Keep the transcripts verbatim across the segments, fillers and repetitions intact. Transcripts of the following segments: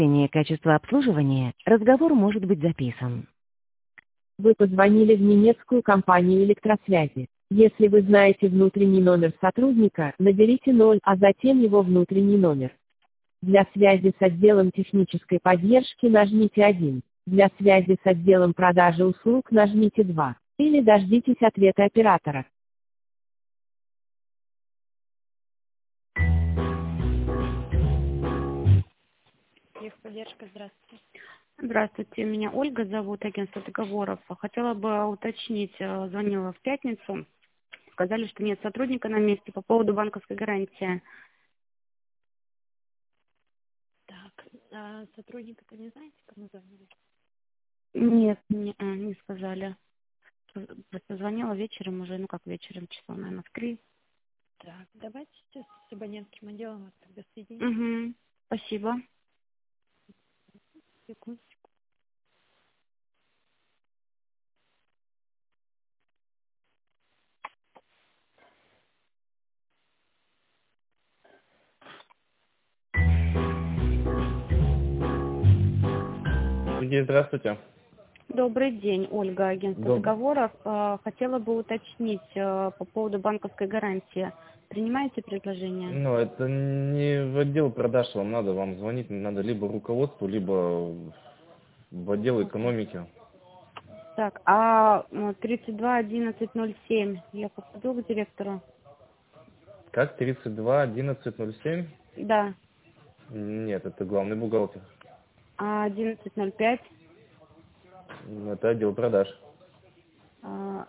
Качество обслуживания, разговор может быть записан. Вы позвонили в немецкую компанию электросвязи. Если вы знаете внутренний номер сотрудника, наберите ноль, а затем его внутренний номер. Для связи с отделом технической поддержки нажмите один. Для связи с отделом продажи услуг нажмите два. Или дождитесь ответа оператора. Техподдержка, здравствуйте. Здравствуйте, меня Ольга зовут, агентство договоров. Хотела бы уточнить, э, звонила в пятницу, сказали, что нет сотрудника на месте по поводу банковской гарантии. Так, а сотрудника-то не знаете, кому звонили? Нет, не, а, не сказали. Просто звонила вечером уже, ну как вечером, часов, наверное, в три. Так, давайте сейчас с абонентским отделом вас тогда соединим. Угу. Спасибо. Секундочку. Сергей, здравствуйте. Добрый день, Ольга, агентство Доб- договоров. Э, Хотела бы уточнить э, по поводу банковской гарантии. Принимаете предложение? Ну, это не в отдел продаж вам надо, вам звонить надо либо руководству, либо в отдел экономики. Так, а м, тридцать два одиннадцать ноль семь я попаду к директору? Как? тридцать два одиннадцать ноль семь? Да. Нет, это главный бухгалтер. А одиннадцать ноль пять? Это отдел продаж. А,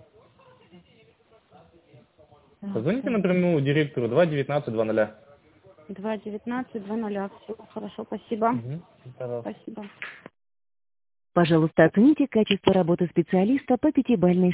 Позвоните напрямую директору два девятнадцать два ноля. два девятнадцать два ноля. Все, хорошо, спасибо. Угу. Пожалуйста. Спасибо. Пожалуйста, оцените качество работы специалиста по пятибалльной